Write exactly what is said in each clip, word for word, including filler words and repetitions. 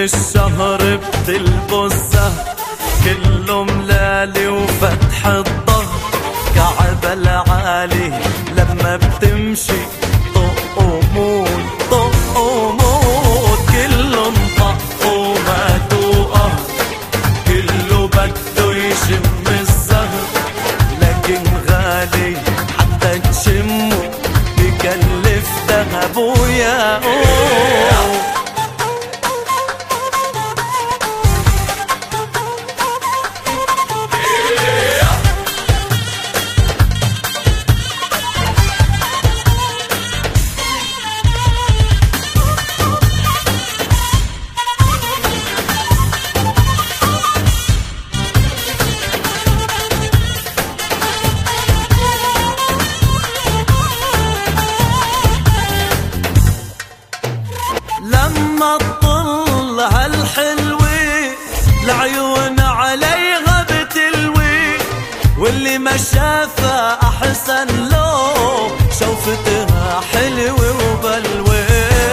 الشهر بتلبسها كله ملالي وفتح الظهر كعب العالي لما بتمشي طق وموت طق وموت كله انطق وما توقع كله بده يشم الزهر لكن غالي حتى تشمه بكلف ذهب وياقوت. لما تطل هالحلوة العيون عليها بتلوي واللي ما شافها أحسن له شوفتها حلوة وبلوة.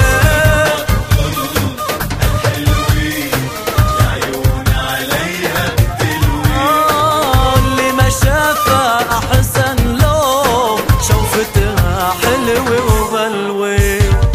العيون عليها بتلوي آه اللي ما شافها أحسن له شوفتها حلوة وبلوة.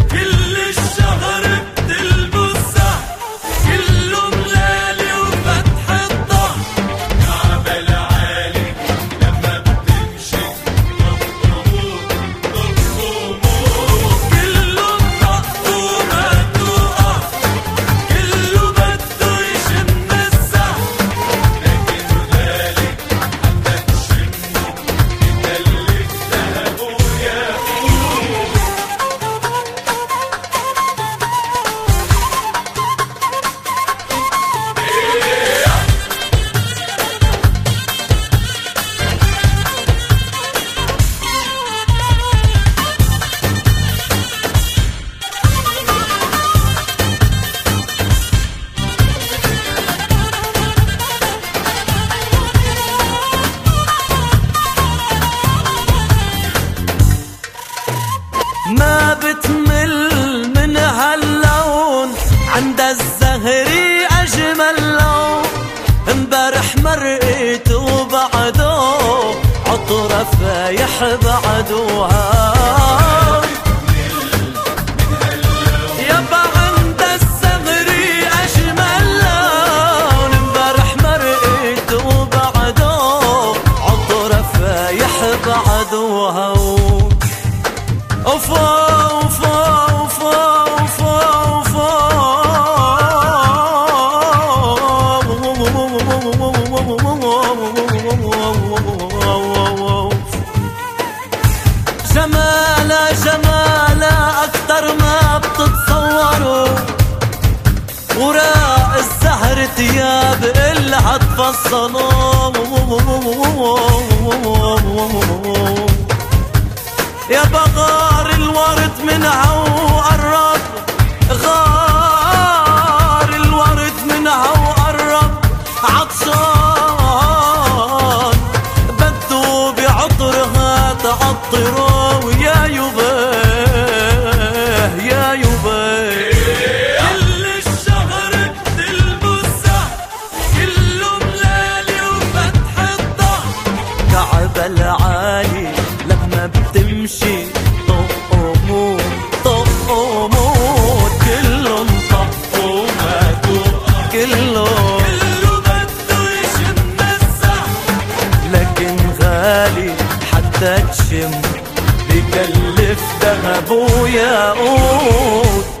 ما بتمل من هاللون عند الزهري أجمل لون امبارح مرقت وبعده عطرة فايح بعدوها يابا عند الزهري أجمل لون امبارح مرقت وبعده عطرة فايح بعدوها. اوفا اوفا اوفا اوفا اوفا جمالها جمالها اكتر ما بتتصوروا وراء الزهر تياب إلها تفصلوا يا بغار الورد منها وقرب غار الورد منها وقرب عطشان بده بعطرها تعطره ويا يباه يا يباه. كل الشهر بتلبسها كله ملالي وفتح الظهر كعب العالي لما بتمشي طق وموت طق وموت كله انطق وما توقع كله كله بده يشم الزهر لكن غالي حتى تشم بكلف ذهب وياقوت.